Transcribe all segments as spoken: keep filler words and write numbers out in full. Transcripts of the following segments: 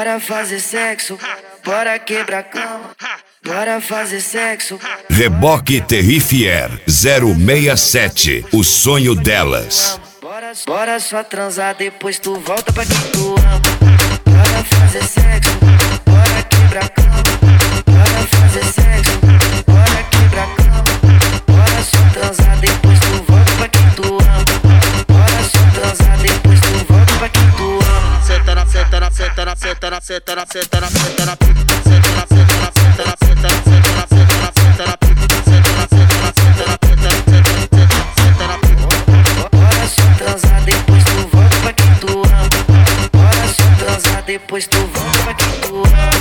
bora fazer sexo, bora quebrar cama, bora fazer sexo. Reboque Terrifier zero seis sete, o sonho delas. Bora, bora só transar, depois tu volta pra quem tu ama. Bora fazer sexo, bora quebrar cama, bora fazer sexo, bora quebrar cama. Bora só transar, depois tu volta pra quem tu ama. Bora só transar, depois tu volta pra quem tu ama. Senta na, senta na, senta na, senta na, senta na, senta na, senta na, senta na, senta na, senta na, senta na, senta na, senta na, senta na, senta na, senta na, senta na, senta na, bora só transar, depois tu volta pra quem tu ama. Bora só transar, depois tu volta pra quem tu ama.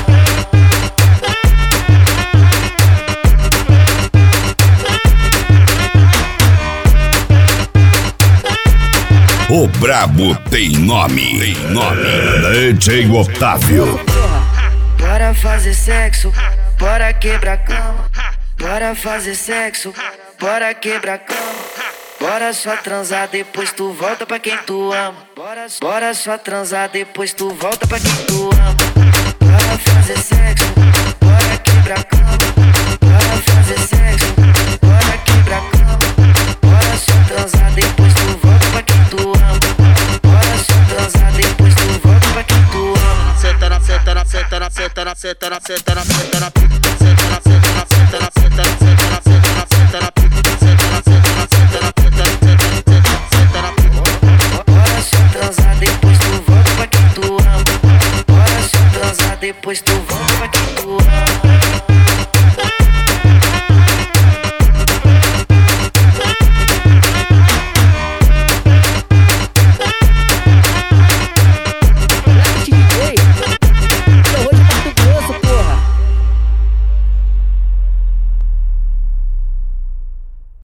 O brabo tem nome, tem nome. D J Otávio. Bora fazer sexo, bora quebrar cama. Bora fazer sexo, bora quebrar cama. Bora só transar, depois tu volta pra quem tu ama. Bora, bora só transar, depois tu volta pra quem tu ama. Bora fazer sexo, bora quebrar cama. Bora fazer sexo, bora quebrar cama. Bora só transar, depois tu volta pra quem tu ama. Bora só transar, depois tu volta pra quem tu ama. senta na, senta na, senta na, senta na, senta na, senta na, senta na.